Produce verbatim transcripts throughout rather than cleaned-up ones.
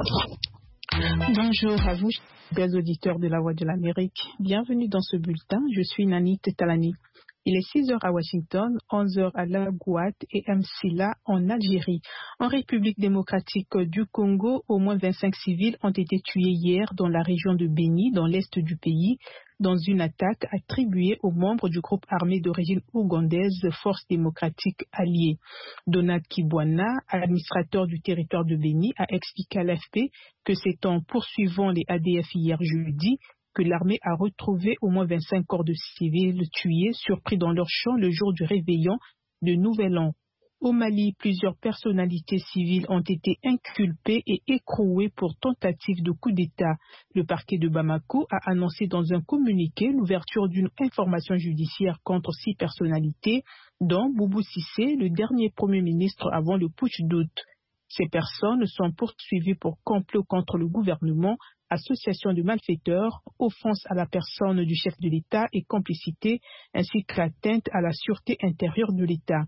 Bonjour à vous, chers auditeurs de la Voix de l'Amérique. Bienvenue dans ce bulletin. Je suis Nani Tetalani. Il est six heures à Washington, onze heures à Lagouat et Msila en Algérie. En République démocratique du Congo, au moins vingt-cinq civils ont été tués hier dans la région de Beni, dans l'est du pays, dans une attaque attribuée aux membres du groupe armé d'origine ougandaise Force démocratique alliée. Donald Kibwana, administrateur du territoire de Beni, a expliqué à l'A F P que c'est en poursuivant les A D F hier jeudi que l'armée a retrouvé au moins vingt-cinq corps de civils tués, surpris dans leur champ le jour du réveillon de Nouvel An. Au Mali, plusieurs personnalités civiles ont été inculpées et écrouées pour tentative de coup d'État. Le parquet de Bamako a annoncé dans un communiqué l'ouverture d'une information judiciaire contre six personnalités, dont Boubou Cissé, le dernier Premier ministre avant le putsch d'août. Ces personnes sont poursuivies pour complot contre le gouvernement, association de malfaiteurs, offense à la personne du chef de l'État et complicité, ainsi qu'atteinte à la sûreté intérieure de l'État.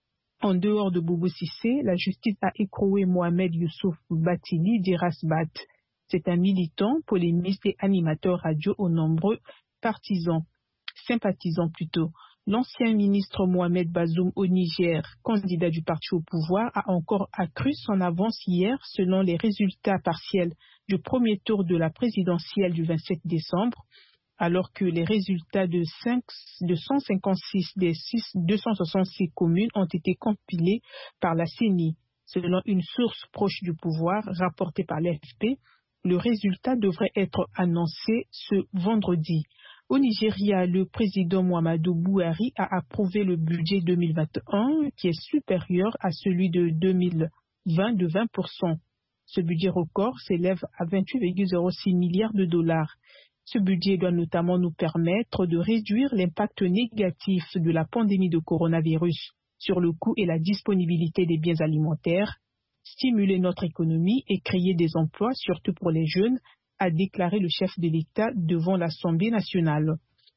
En dehors de Boubou Cissé, la justice a écroué Mohamed Youssouf Batili d'Irasbat. C'est un militant, polémiste et animateur radio aux nombreux partisans, sympathisants plutôt. L'ancien ministre Mohamed Bazoum au Niger, candidat du parti au pouvoir, a encore accru son avance hier selon les résultats partiels du premier tour de la présidentielle du vingt-sept décembre, alors que les résultats de, cinq, de cent cinquante-six des deux cent soixante-six communes ont été compilés par la C E N I. Selon une source proche du pouvoir rapportée par l'A F P, le résultat devrait être annoncé ce vendredi. Au Nigeria, le président Muhammadu Buhari a approuvé le budget deux mille vingt et un qui est supérieur à celui de deux mille vingt de vingt pour cent. Ce budget record s'élève à vingt-huit virgule zéro six milliards de dollars. Ce budget doit notamment nous permettre de réduire l'impact négatif de la pandémie de coronavirus sur le coût et la disponibilité des biens alimentaires, stimuler notre économie et créer des emplois, surtout pour les jeunes, a déclaré le chef de l'État devant l'Assemblée nationale.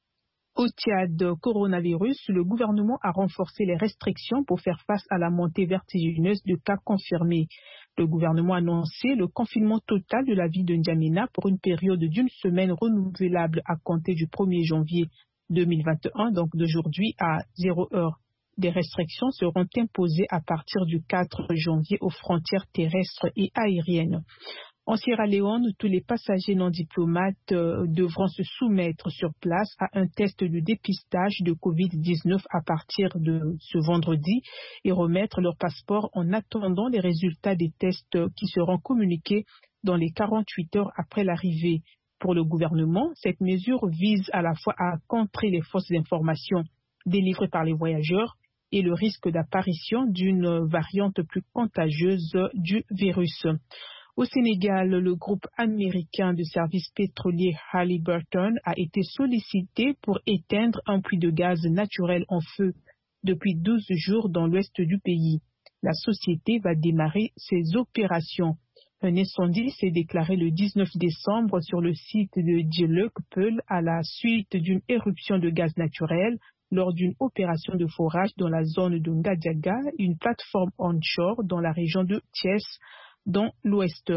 Au Tchad, coronavirus, le gouvernement a renforcé les restrictions pour faire face à la montée vertigineuse de cas confirmés. Le gouvernement a annoncé le confinement total de la ville de N'Djamena pour une période d'une semaine renouvelable à compter du premier janvier deux mille vingt et un, donc d'aujourd'hui à zéro heure. Des restrictions seront imposées à partir du quatre janvier aux frontières terrestres et aériennes. En Sierra Leone, tous les passagers non diplomates euh, devront se soumettre sur place à un test de dépistage de covid dix-neuf à partir de ce vendredi et remettre leur passeport en attendant les résultats des tests qui seront communiqués dans les quarante-huit heures après l'arrivée. Pour le gouvernement, cette mesure vise à la fois à contrer les fausses informations délivrées par les voyageurs et le risque d'apparition d'une variante plus contagieuse du virus. Au Sénégal, le groupe américain de services pétroliers Halliburton a été sollicité pour éteindre un puits de gaz naturel en feu depuis douze jours dans l'ouest du pays. La société va démarrer ses opérations. Un incendie s'est déclaré le dix-neuf décembre sur le site de Djelekpeul à la suite d'une éruption de gaz naturel lors d'une opération de forage dans la zone de Ngadiaga, une plateforme onshore dans la région de Thiès, dans l'ouest.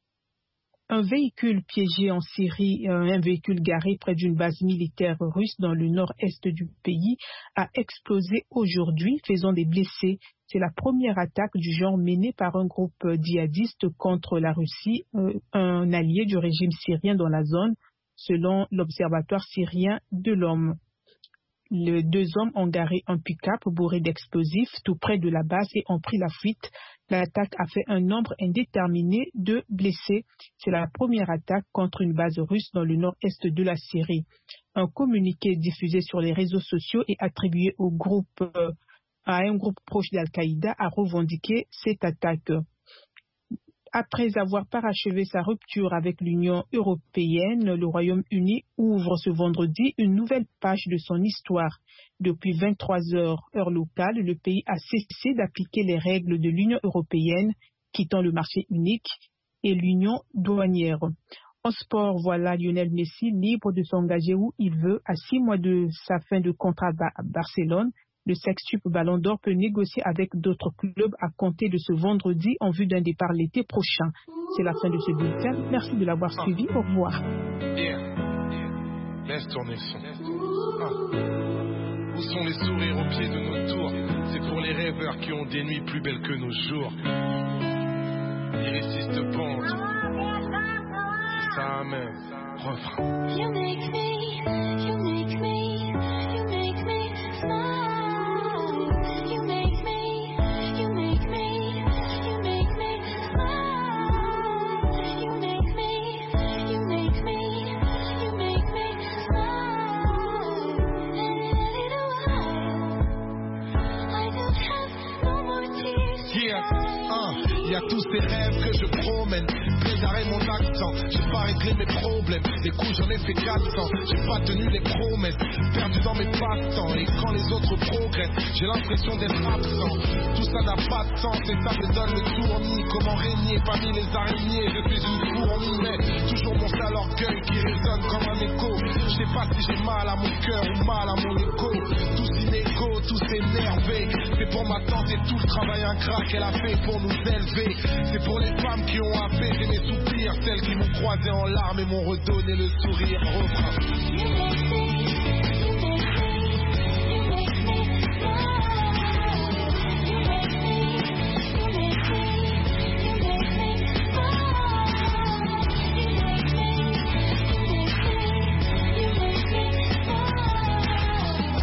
Un véhicule piégé en Syrie, un véhicule garé près d'une base militaire russe dans le nord-est du pays, a explosé aujourd'hui, faisant des blessés. C'est la première attaque du genre menée par un groupe djihadiste contre la Russie, un allié du régime syrien dans la zone, selon l'Observatoire syrien de l'homme. Les deux hommes ont garé un pick-up bourré d'explosifs tout près de la base et ont pris la fuite. L'attaque a fait un nombre indéterminé de blessés. C'est la première attaque contre une base russe dans le nord-est de la Syrie. Un communiqué diffusé sur les réseaux sociaux et attribué au groupe, euh, à un groupe proche d'Al-Qaïda a revendiqué cette attaque. Après avoir parachevé sa rupture avec l'Union européenne, le Royaume-Uni ouvre ce vendredi une nouvelle page de son histoire. Depuis vingt-trois heures, heure locale, le pays a cessé d'appliquer les règles de l'Union européenne, quittant le marché unique et l'union douanière. En sport, voilà Lionel Messi libre de s'engager où il veut à six mois de sa fin de contrat à Barcelone. Le sextuple Ballon d'Or peut négocier avec d'autres clubs à compter de ce vendredi en vue d'un départ l'été prochain. C'est la fin de ce bulletin. Merci de l'avoir suivi. Au revoir. Yeah. Yeah. Laisse tourner le son. Ah. Où sont les sourires au pied de nos tours? C'est pour les rêveurs qui ont des nuits plus belles que nos jours. Lyriciste bande. C'est ça même. Refrain. You make me, you make me, you make me smile. You make me, you make me, you make me smile. You make me, you make me, you make me smile. And in a little while, I don't have no more tears to Yeah, cry. uh, y a tous ces rêves que je promène. Préparer mon accent, j'ai pas réglé mes problèmes. Des coups j'en ai fait quatre cents, j'ai pas tenu les promesses. Perdu dans mes passe-temps, et quand les autres progressent, j'ai l'impression d'être absent. Tout ça n'a pas de sens, et ça me donne le tournis. Comment régner parmi les araignées, je suis une fourmi. Mais toujours mon sale orgueil qui résonne comme un écho. Je sais pas si j'ai mal à mon cœur ou mal à mon écho. Tous inégaux, tous énervés. C'est pour ma tante et tout le travail ingrat qu'elle a fait pour nous élever. C'est pour les femmes qui ont apaisé mes soupirs, celles qui m'ont croisé en larmes et m'ont redonné le sourire. Refrain. You make me, you make me, you make me smile. You make me, you make me, you make me smile. You make me, you make me, you make me smile.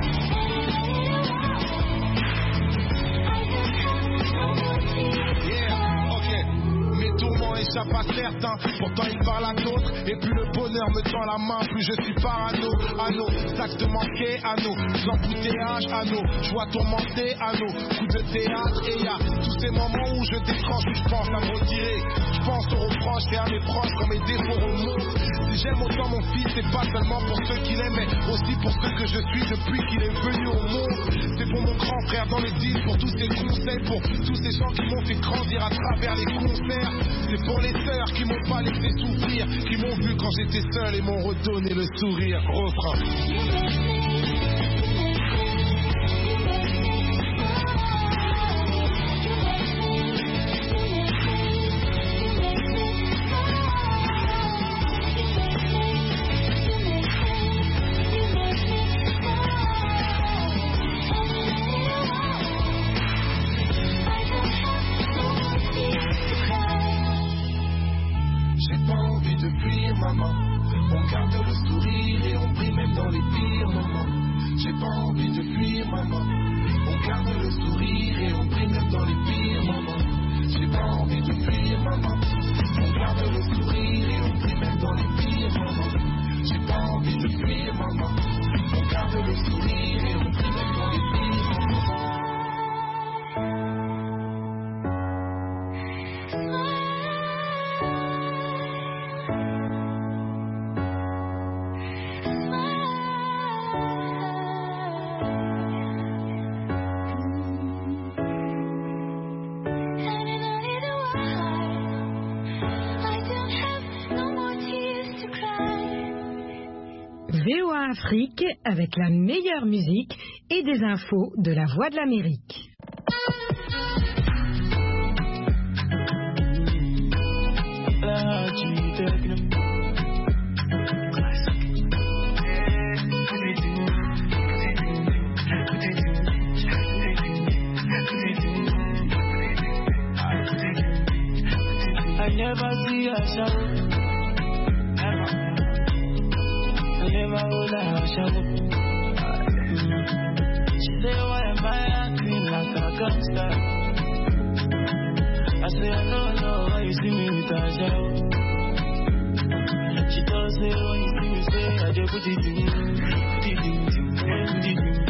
And in a little while, I don't have no more tears. Yeah, ok. Mes tourments échappent à certains, pourtant ils parlent à d'autres. Et plus le bonheur me tend la main, plus je suis parano. Anneau, sac de manquer, anneau, embouteillage, anneau, joie tourmentée, anneau, coup de théâtre. Et y'a tous ces moments où je décroche, où je pense à me retirer. Je pense aux reproches et à mes proches quand mes défauts remontent. Si j'aime autant mon fils, c'est pas seulement pour ceux qu'il aime, mais aussi pour ceux que je suis depuis qu'il est venu au monde. C'est pour mon grand frère dans les disques, pour tous ces conseils, pour tous ces gens qui m'ont fait grandir à travers les concerts. C'est pour les sœurs qui m'ont pas laissé souffrir, qui m'ont vu quand j'étais seul et m'ont redonné le sourire. Refrain. You make me, you make me, you make me smile. You make me, you make me, you make me smile. You make me, you make me, you make me smile. And in a little while, I don't have no more tears to cry. J'ai pas envie de fuir, maman. On garde le sourire et on brille même dans les pires moments. J'ai pas envie de fuir, maman. On garde le sourire et on brille même dans les pires moments. J'ai pas envie de fuir, maman. On garde le sourire et on brille même dans les pires moments. J'ai pas envie de fuir, maman. On garde le sourire et on brille même dans les pires moments. And in a little while, I don't have no more tears to cry. V O A Afrique avec la meilleure musique et des infos de la Voix de l'Amérique. I never see her shout. Never. I never hold her shout. She say, why am I acting like a gangster? I say, I don't know why you see me with a shout. She does say, when you see me say, I just put it in, put it in, put it in.